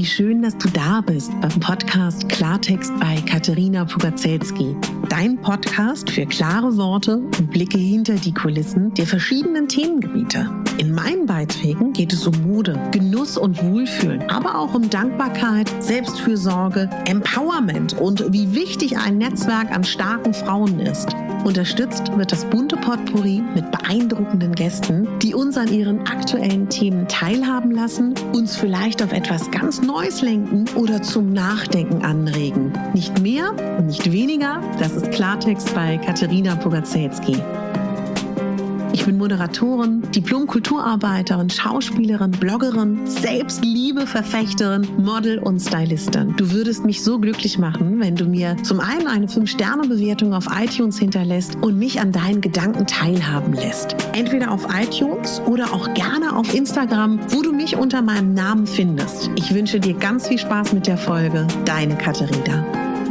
Wie schön, dass du da bist beim Podcast Klartext bei Katerina Pugacelski. Dein Podcast für klare Worte und Blicke hinter die Kulissen der verschiedenen Themengebiete. In meinen Beiträgen geht es um Mode, Genuss und Wohlfühlen, aber auch um Dankbarkeit, Selbstfürsorge, Empowerment und wie wichtig ein Netzwerk an starken Frauen ist. Unterstützt wird das bunte Potpourri mit beeindruckenden Gästen, die uns an ihren aktuellen Themen teilhaben lassen, uns vielleicht auf etwas ganz Neues lenken oder zum Nachdenken anregen. Nicht mehr und nicht weniger, das ist Klartext bei Katerina Pugacelski. Ich bin Moderatorin, Diplom-Kulturarbeiterin, Schauspielerin, Bloggerin, Selbstliebe-Verfechterin, Model und Stylistin. Du würdest mich so glücklich machen, wenn du mir zum einen eine 5-Sterne-Bewertung auf iTunes hinterlässt und mich an deinen Gedanken teilhaben lässt. Entweder auf iTunes oder auch gerne auf Instagram, wo du mich unter meinem Namen findest. Ich wünsche dir ganz viel Spaß mit der Folge. Deine Katerina.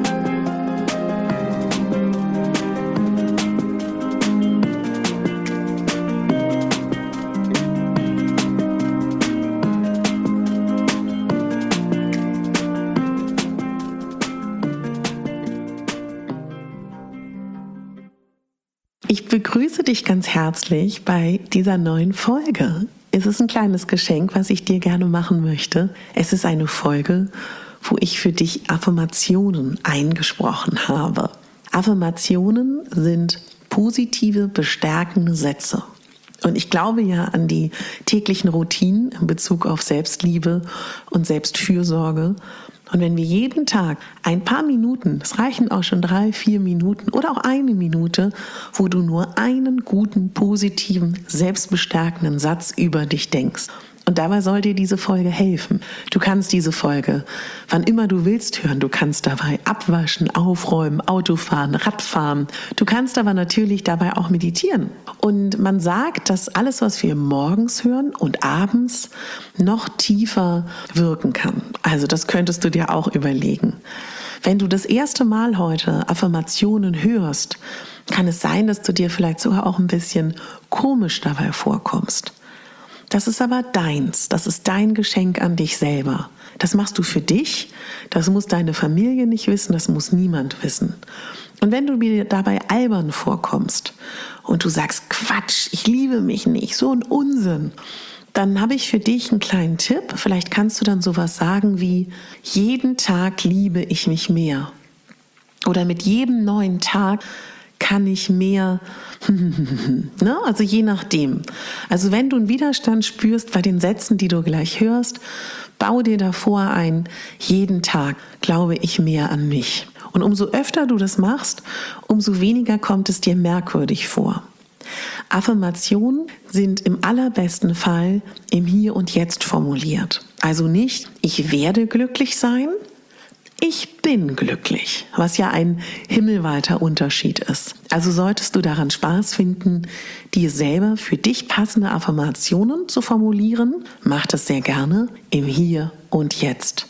Ich begrüße dich ganz herzlich bei dieser neuen Folge. Es ist ein kleines Geschenk, was ich dir gerne machen möchte. Es ist eine Folge, wo ich für dich Affirmationen eingesprochen habe. Affirmationen sind positive, bestärkende Sätze. Und ich glaube ja an die täglichen Routinen in Bezug auf Selbstliebe und Selbstfürsorge. Und wenn wir jeden Tag ein paar Minuten, es reichen auch schon 3-4 Minuten oder auch 1 Minute, wo du nur einen guten, positiven, selbstbestärkenden Satz über dich denkst. Und dabei soll dir diese Folge helfen. Du kannst diese Folge, wann immer du willst, hören. Du kannst dabei abwaschen, aufräumen, Autofahren, Radfahren. Du kannst aber natürlich dabei auch meditieren. Und man sagt, dass alles, was wir morgens hören und abends, noch tiefer wirken kann. Also das könntest du dir auch überlegen. Wenn du das erste Mal heute Affirmationen hörst, kann es sein, dass du dir vielleicht sogar auch ein bisschen komisch dabei vorkommst. Das ist aber deins, das ist dein Geschenk an dich selber. Das machst du für dich, das muss deine Familie nicht wissen, das muss niemand wissen. Und wenn du mir dabei albern vorkommst und du sagst, Quatsch, ich liebe mich nicht, so ein Unsinn, dann habe ich für dich einen kleinen Tipp. Vielleicht kannst du dann sowas sagen wie, jeden Tag liebe ich mich mehr. Oder mit jedem neuen Tag kann ich mehr, ne? Also je nachdem. Also wenn du einen Widerstand spürst bei den Sätzen, die du gleich hörst, bau dir davor ein, jeden Tag glaube ich mehr an mich. Und umso öfter du das machst, umso weniger kommt es dir merkwürdig vor. Affirmationen sind im allerbesten Fall im Hier und Jetzt formuliert. Also nicht, ich werde glücklich sein, ich bin glücklich, was ja ein himmelweiter Unterschied ist. Also solltest du daran Spaß finden, dir selber für dich passende Affirmationen zu formulieren, mach das sehr gerne im Hier und Jetzt.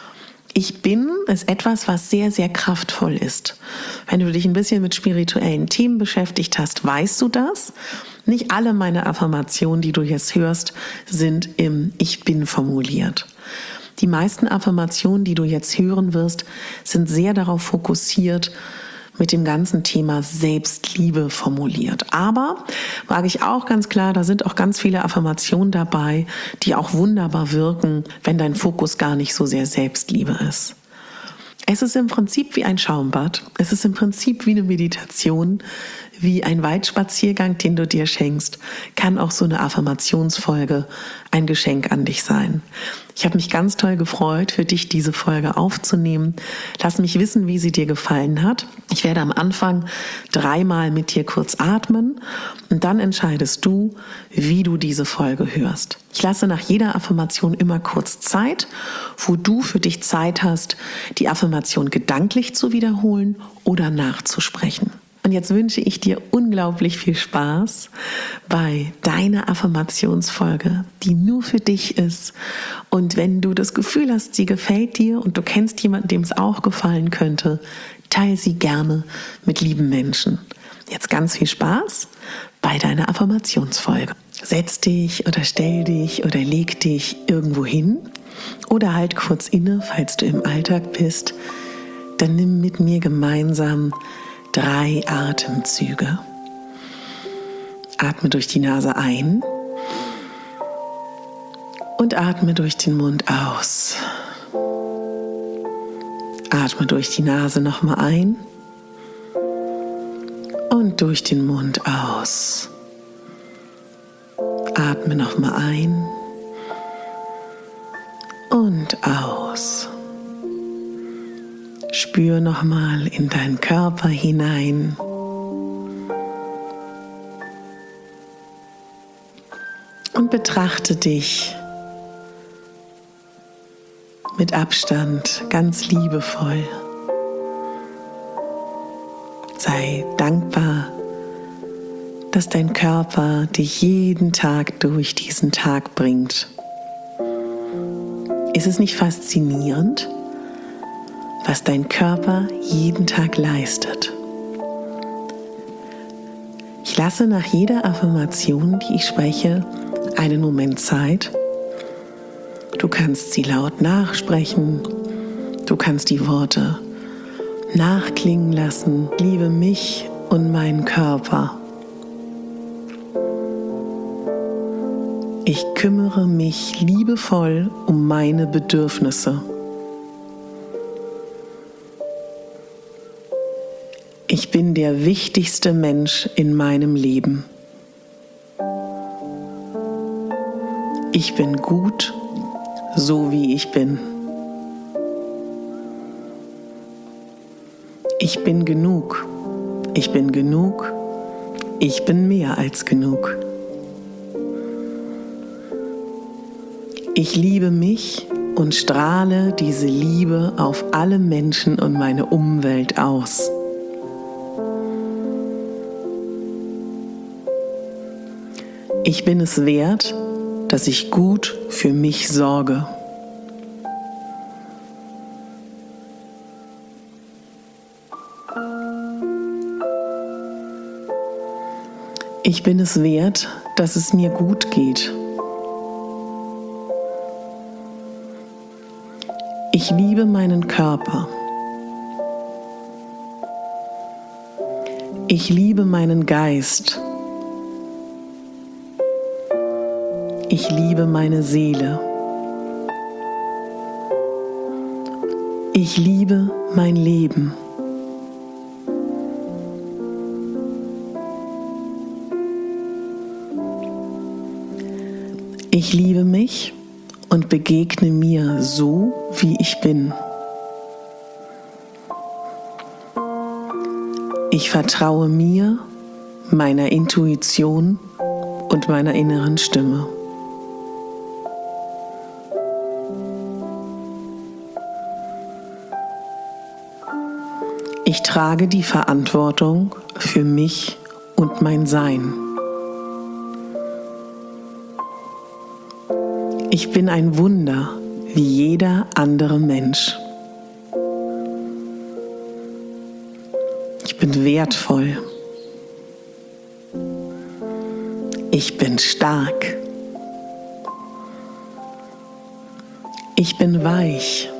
Ich bin ist etwas, was sehr, sehr kraftvoll ist. Wenn du dich ein bisschen mit spirituellen Themen beschäftigt hast, weißt du das. Nicht alle meine Affirmationen, die du jetzt hörst, sind im Ich bin formuliert. Die meisten Affirmationen, die du jetzt hören wirst, sind sehr darauf fokussiert, mit dem ganzen Thema Selbstliebe formuliert. Aber, sage ich auch ganz klar, da sind auch ganz viele Affirmationen dabei, die auch wunderbar wirken, wenn dein Fokus gar nicht so sehr Selbstliebe ist. Es ist im Prinzip wie ein Schaumbad. Es ist im Prinzip wie eine Meditation, wie ein Waldspaziergang, den du dir schenkst, kann auch so eine Affirmationsfolge ein Geschenk an dich sein. Ich habe mich ganz toll gefreut, für dich diese Folge aufzunehmen. Lass mich wissen, wie sie dir gefallen hat. Ich werde am Anfang 3-mal mit dir kurz atmen und dann entscheidest du, wie du diese Folge hörst. Ich lasse nach jeder Affirmation immer kurz Zeit, wo du für dich Zeit hast, die Affirmation gedanklich zu wiederholen oder nachzusprechen. Und jetzt wünsche ich dir unglaublich viel Spaß bei deiner Affirmationsfolge, die nur für dich ist. Und wenn du das Gefühl hast, sie gefällt dir und du kennst jemanden, dem es auch gefallen könnte, teile sie gerne mit lieben Menschen. Jetzt ganz viel Spaß bei deiner Affirmationsfolge. Setz dich oder stell dich oder leg dich irgendwo hin, Oder halt kurz inne, falls du im Alltag bist. Dann nimm mit mir gemeinsam 3 Atemzüge. Atme durch die Nase ein und atme durch den Mund aus. Atme durch die Nase nochmal ein und durch den Mund aus. Atme nochmal ein und aus. Spür nochmal in deinen Körper hinein. Und betrachte dich mit Abstand ganz liebevoll. Sei dankbar, dass dein Körper dich jeden Tag durch diesen Tag bringt. Ist es nicht faszinierend, was dein Körper jeden Tag leistet? Ich lasse nach jeder Affirmation, die ich spreche, einen Moment Zeit. Du kannst sie laut nachsprechen. Du kannst die Worte nachklingen lassen. Ich liebe mich und meinen Körper. Ich kümmere mich liebevoll um meine Bedürfnisse. Ich bin der wichtigste Mensch in meinem Leben. Ich bin gut, so wie ich bin. Ich bin genug. Ich bin genug. Ich bin mehr als genug. Ich liebe mich und strahle diese Liebe auf alle Menschen und meine Umwelt aus. Ich bin es wert, dass ich gut für mich sorge. Ich bin es wert, dass es mir gut geht. Ich liebe meinen Körper. Ich liebe meinen Geist. Ich liebe meine Seele. Ich liebe mein Leben. Ich liebe mich und begegne mir so, wie ich bin. Ich vertraue mir, meiner Intuition und meiner inneren Stimme. Ich trage die Verantwortung für mich und mein Sein. Ich bin ein Wunder wie jeder andere Mensch. Ich bin wertvoll. Ich bin stark. Ich bin weich.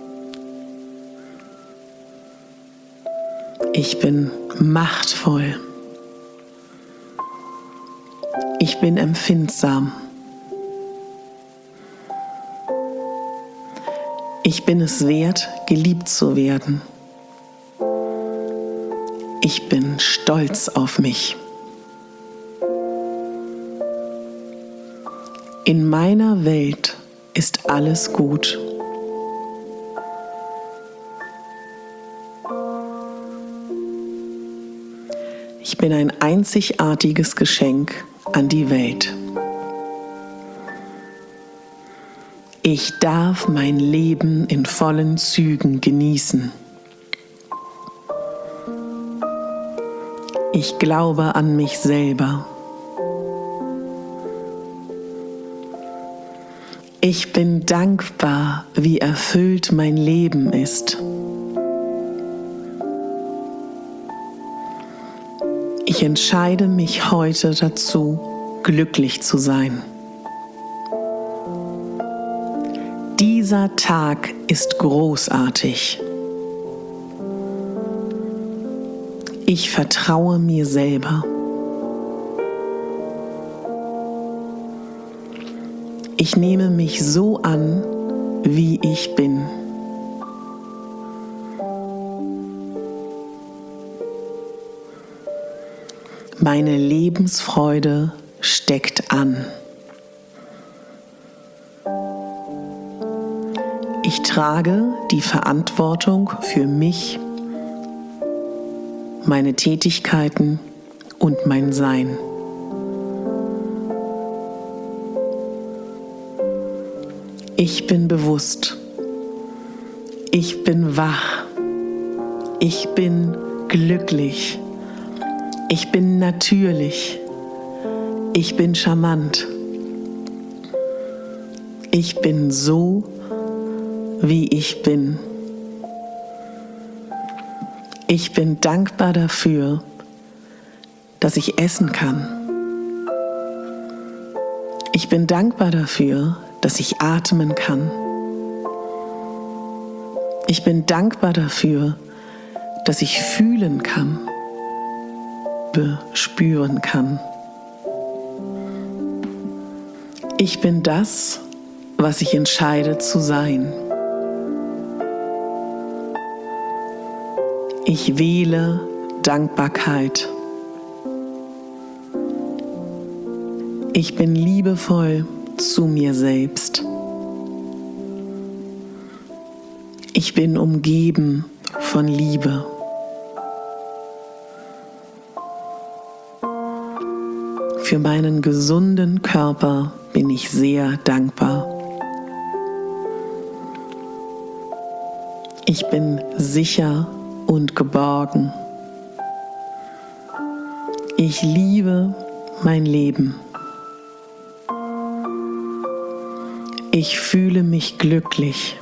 Ich bin machtvoll. Ich bin empfindsam. Ich bin es wert, geliebt zu werden. Ich bin stolz auf mich. In meiner Welt ist alles gut. Ich bin ein einzigartiges Geschenk an die Welt. Ich darf mein Leben in vollen Zügen genießen. Ich glaube an mich selber. Ich bin dankbar, wie erfüllt mein Leben ist. Ich entscheide mich heute dazu, glücklich zu sein. Dieser Tag ist großartig. Ich vertraue mir selber. Ich nehme mich so an, wie ich bin. Meine Lebensfreude steckt an. Ich trage die Verantwortung für mich, meine Tätigkeiten und mein Sein. Ich bin bewusst. Ich bin wach. Ich bin glücklich. Ich bin natürlich. Ich bin charmant. Ich bin so, wie ich bin. Ich bin dankbar dafür, dass ich essen kann. Ich bin dankbar dafür, dass ich atmen kann. Ich bin dankbar dafür, dass ich fühlen kann, spüren kann. Ich bin das, was ich entscheide zu sein. Ich wähle Dankbarkeit. Ich bin liebevoll zu mir selbst. Ich bin umgeben von Liebe. Für meinen gesunden Körper bin ich sehr dankbar. Ich bin sicher und geborgen. Ich liebe mein Leben. Ich fühle mich glücklich.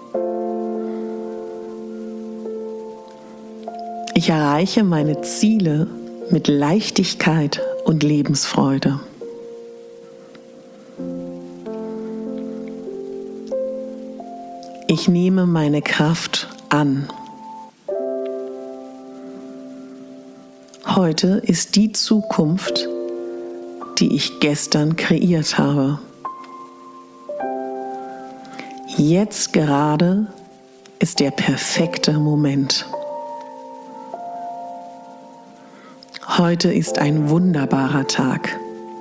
Ich erreiche meine Ziele mit Leichtigkeit und Lebensfreude. Ich nehme meine Kraft an. Heute ist die Zukunft, die ich gestern kreiert habe. Jetzt gerade ist der perfekte Moment. Heute ist ein wunderbarer Tag.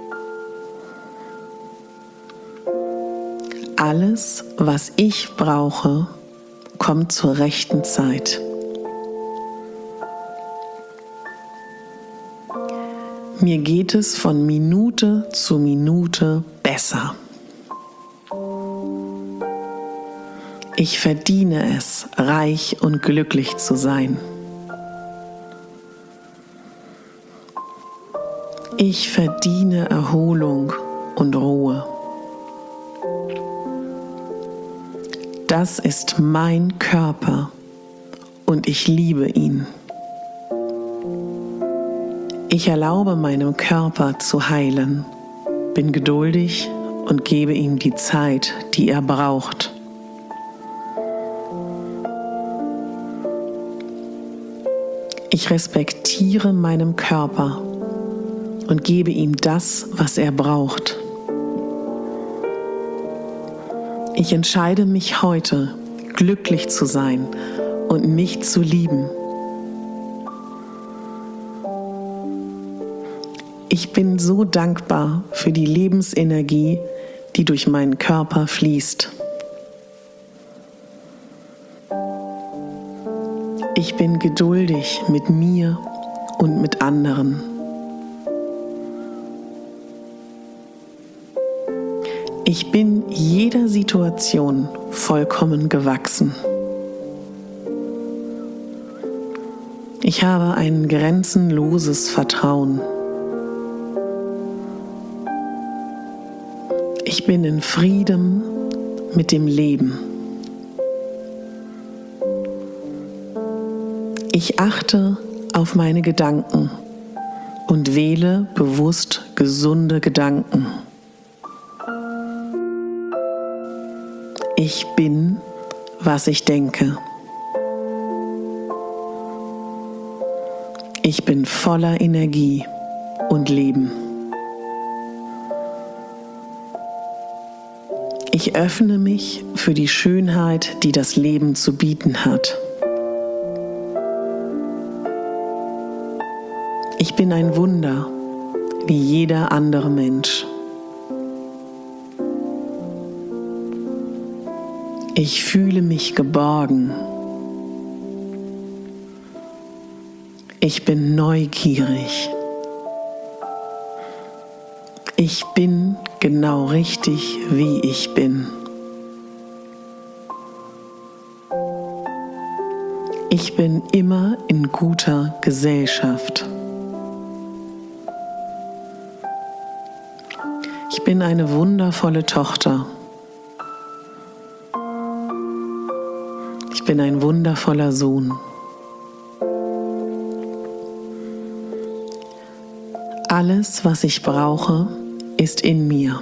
Alles, was ich brauche, kommt zur rechten Zeit. Mir geht es von Minute zu Minute besser. Ich verdiene es, reich und glücklich zu sein. Ich verdiene Erholung und Ruhe. Das ist mein Körper und ich liebe ihn. Ich erlaube meinem Körper zu heilen, bin geduldig und gebe ihm die Zeit, die er braucht. Ich respektiere meinen Körper und gebe ihm das, was er braucht. Ich entscheide mich heute, glücklich zu sein und mich zu lieben. Ich bin so dankbar für die Lebensenergie, die durch meinen Körper fließt. Ich bin geduldig mit mir und mit anderen. Ich bin jeder Situation vollkommen gewachsen. Ich habe ein grenzenloses Vertrauen. Ich bin in Frieden mit dem Leben. Ich achte auf meine Gedanken und wähle bewusst gesunde Gedanken. Ich bin, was ich denke. Ich bin voller Energie und Leben. Ich öffne mich für die Schönheit, die das Leben zu bieten hat. Ich bin ein Wunder, wie jeder andere Mensch. Ich fühle mich geborgen. Ich bin neugierig. Ich bin genau richtig, wie ich bin. Ich bin immer in guter Gesellschaft. Ich bin eine wundervolle Tochter. Ich bin ein wundervoller Sohn. Alles, was ich brauche, ist in mir.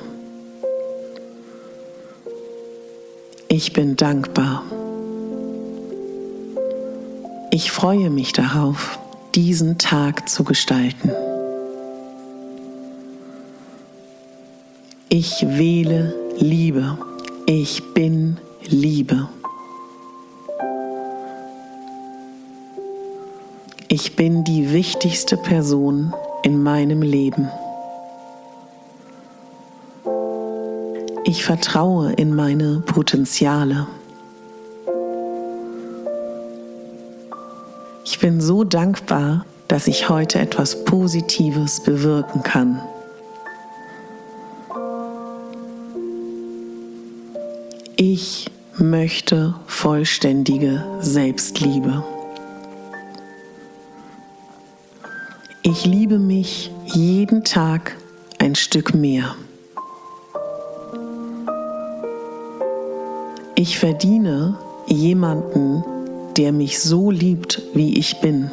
Ich bin dankbar. Ich freue mich darauf, diesen Tag zu gestalten. Ich wähle Liebe. Ich bin Liebe. Ich bin die wichtigste Person in meinem Leben. Ich vertraue in meine Potenziale. Ich bin so dankbar, dass ich heute etwas Positives bewirken kann. Ich möchte vollständige Selbstliebe. Ich liebe mich jeden Tag ein Stück mehr. Ich verdiene jemanden, der mich so liebt, wie ich bin.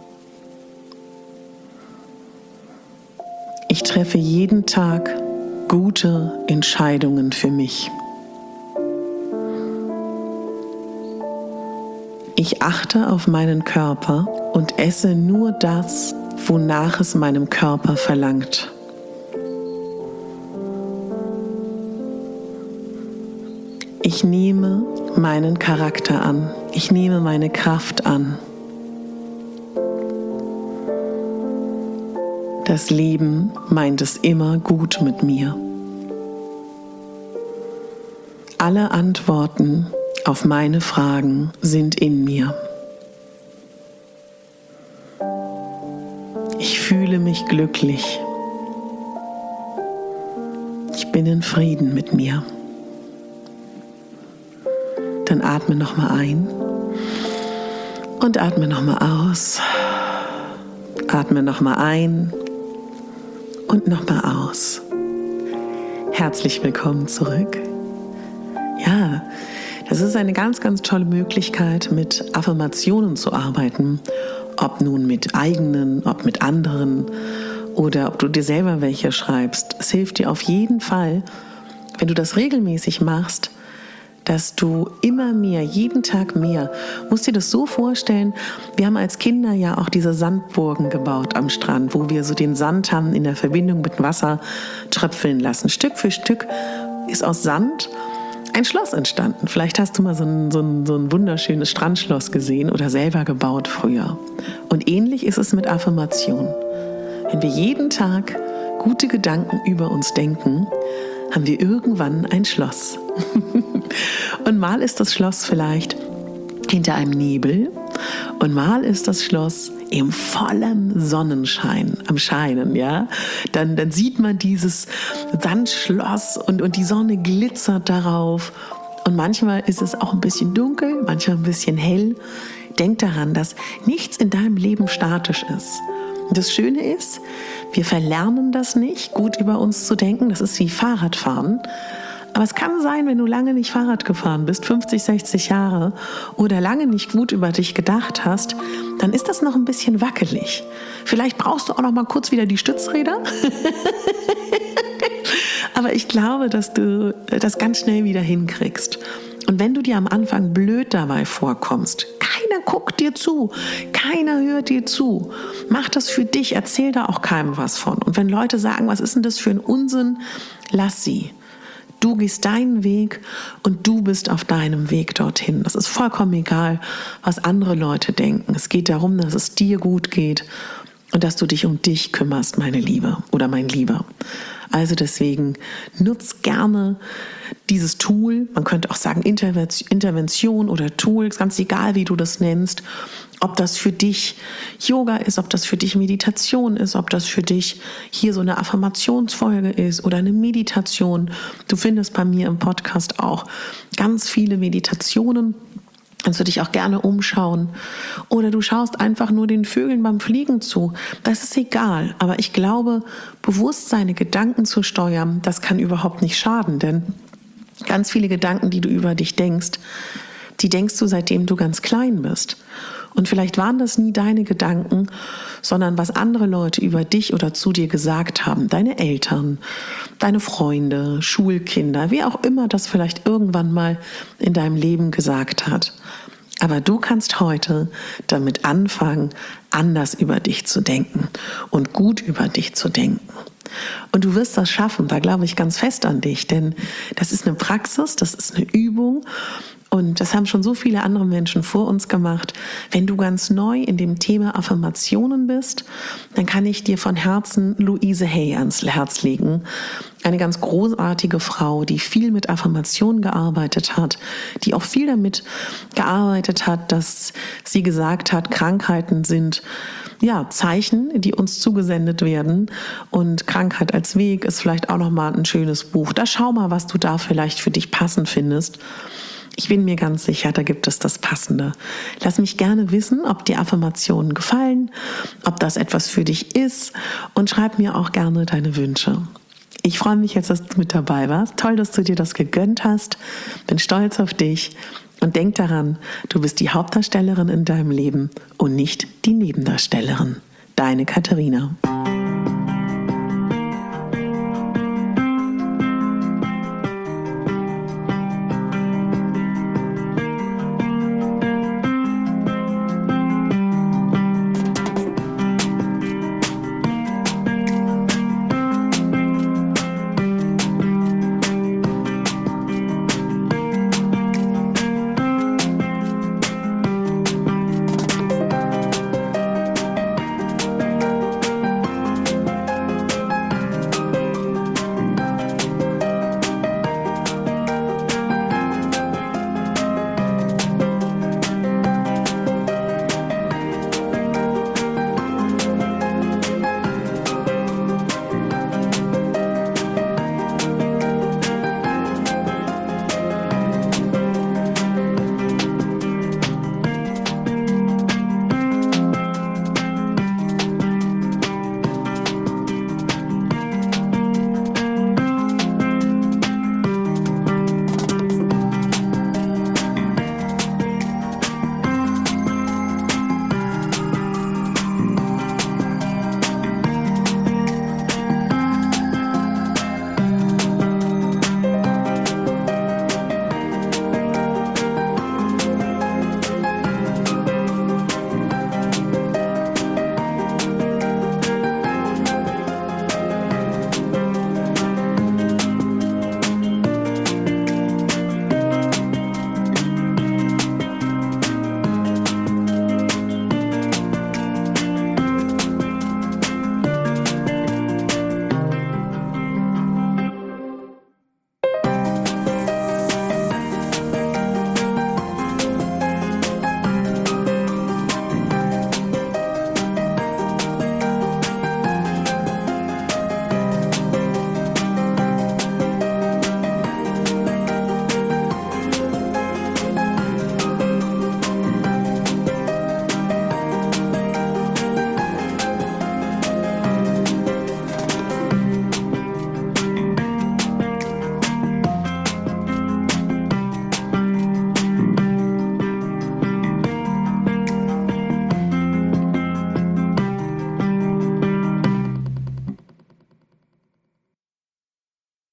Ich treffe jeden Tag gute Entscheidungen für mich. Ich achte auf meinen Körper und esse nur das, wonach es meinem Körper verlangt. Ich nehme meinen Charakter an. Ich nehme meine Kraft an. Das Leben meint es immer gut mit mir. Alle Antworten auf meine Fragen sind in mir. Ich fühle mich glücklich. Ich bin in Frieden mit mir. Dann atme nochmal ein und atme nochmal aus. Atme nochmal ein und nochmal aus. Herzlich willkommen zurück. Ja, das ist eine ganz, ganz tolle Möglichkeit, mit Affirmationen zu arbeiten. Ob nun mit eigenen, ob mit anderen oder ob du dir selber welche schreibst. Es hilft dir auf jeden Fall, wenn du das regelmäßig machst, dass du immer mehr, jeden Tag mehr, musst dir das so vorstellen, wir haben als Kinder ja auch diese Sandburgen gebaut am Strand, wo wir so den Sand haben in der Verbindung mit Wasser tröpfeln lassen. Stück für Stück ist aus Sand ein Schloss entstanden. Vielleicht hast du mal so ein wunderschönes Strandschloss gesehen oder selber gebaut früher. Und ähnlich ist es mit Affirmationen. Wenn wir jeden Tag gute Gedanken über uns denken, haben wir irgendwann ein Schloss. Und mal ist das Schloss vielleicht hinter einem Nebel und mal ist das Schloss im vollen Sonnenschein am Scheinen, ja. Dann sieht man dieses Sandschloss und die Sonne glitzert darauf. Und manchmal ist es auch ein bisschen dunkel, manchmal ein bisschen hell. Denk daran, dass nichts in deinem Leben statisch ist. Und das Schöne ist, wir verlernen das nicht, gut über uns zu denken. Das ist wie Fahrradfahren. Aber es kann sein, wenn du lange nicht Fahrrad gefahren bist, 50, 60 Jahre, oder lange nicht gut über dich gedacht hast, dann ist das noch ein bisschen wackelig. Vielleicht brauchst du auch noch mal kurz wieder die Stützräder. Aber ich glaube, dass du das ganz schnell wieder hinkriegst. Und wenn du dir am Anfang blöd dabei vorkommst, keiner guckt dir zu, keiner hört dir zu, mach das für dich, erzähl da auch keinem was von. Und wenn Leute sagen, was ist denn das für ein Unsinn, lass sie. Du gehst deinen Weg und du bist auf deinem Weg dorthin. Das ist vollkommen egal, was andere Leute denken. Es geht darum, dass es dir gut geht und dass du dich um dich kümmerst, meine Liebe oder mein Lieber. Also deswegen nutz gerne dieses Tool. Man könnte auch sagen Intervention oder Tool, ganz egal, wie du das nennst. Ob das für dich Yoga ist, ob das für dich Meditation ist, ob das für dich hier so eine Affirmationsfolge ist oder eine Meditation. Du findest bei mir im Podcast auch ganz viele Meditationen. Kannst du dich auch gerne umschauen. Oder du schaust einfach nur den Vögeln beim Fliegen zu. Das ist egal. Aber ich glaube, bewusst seine Gedanken zu steuern, das kann überhaupt nicht schaden. Denn ganz viele Gedanken, die du über dich denkst, die denkst du, seitdem du ganz klein bist. Und vielleicht waren das nie deine Gedanken, sondern was andere Leute über dich oder zu dir gesagt haben. Deine Eltern, deine Freunde, Schulkinder, wie auch immer das vielleicht irgendwann mal in deinem Leben gesagt hat. Aber du kannst heute damit anfangen, anders über dich zu denken und gut über dich zu denken. Und du wirst das schaffen, da glaube ich ganz fest an dich, denn das ist eine Praxis, das ist eine Übung. Und das haben schon so viele andere Menschen vor uns gemacht. Wenn du ganz neu in dem Thema Affirmationen bist, dann kann ich dir von Herzen Louise Hay ans Herz legen. Eine ganz großartige Frau, die viel mit Affirmationen gearbeitet hat, die auch viel damit gearbeitet hat, dass sie gesagt hat, Krankheiten sind Zeichen, die uns zugesendet werden. Und Krankheit als Weg ist vielleicht auch nochmal ein schönes Buch. Da schau mal, was du da vielleicht für dich passend findest. Ich bin mir ganz sicher, da gibt es das Passende. Lass mich gerne wissen, ob dir Affirmationen gefallen, ob das etwas für dich ist und schreib mir auch gerne deine Wünsche. Ich freue mich jetzt, dass du mit dabei warst. Toll, dass du dir das gegönnt hast. Bin stolz auf dich und denk daran, du bist die Hauptdarstellerin in deinem Leben und nicht die Nebendarstellerin. Deine Katharina.